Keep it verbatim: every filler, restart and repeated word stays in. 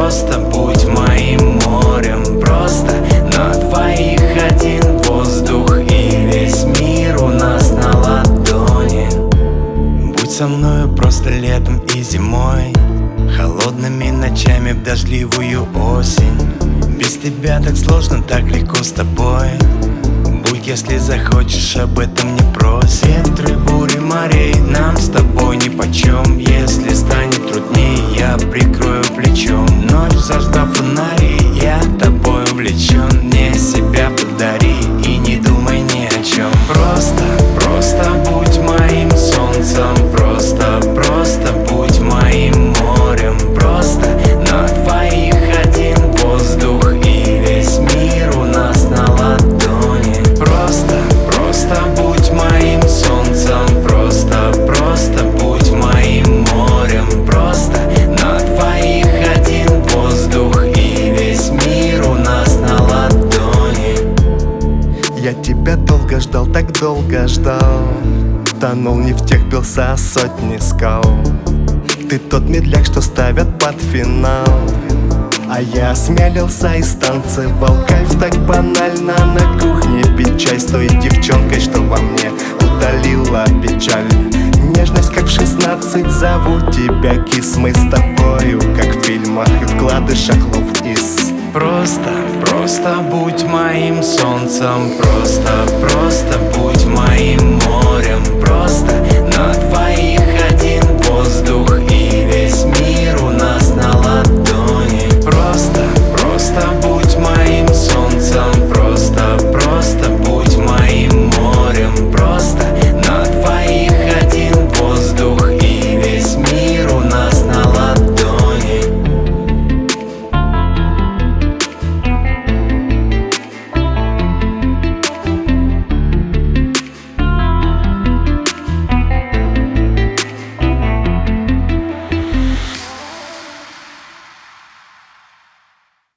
просто будь моим морем. Просто на двоих один воздух, и весь мир у нас на ладони. Будь со мною просто летом и зимой, холодными ночами в дождливую осень. Без тебя так сложно, так легко с тобой. Будь, если захочешь, об этом не прось. Ветры, бури, морей нам с тобой нипочем. Если станет труднее, я прикрою плечом. Ночь зажгла фонари, я тобой увлечен. Мне себя подари и не думай ни о чем. Просто, просто будь моим солнцем. Просто, просто будь моим морем. Просто на двоих один воздух, и весь мир у нас на ладони. Просто, просто будь моим солнцем. Просто, просто будь моим морем. Просто на двоих один воздух, и весь мир у нас на ладони. Я тебя долго ждал, так долго ждал. Тонул не в тех, бился о сотни скал. Ты тот медляк, что ставят под финал. А я осмелился и станцевал. Кайф так банально на кухне пить чай с той девчонкой, что во мне утолила печаль. Нежность, как в шестнадцать, зову тебя кис. Мы с тобою, как в фильмах и вкладышах лов из. Просто, просто будь моим солнцем. Просто, просто будь моим морем. Просто на двоих один воздух,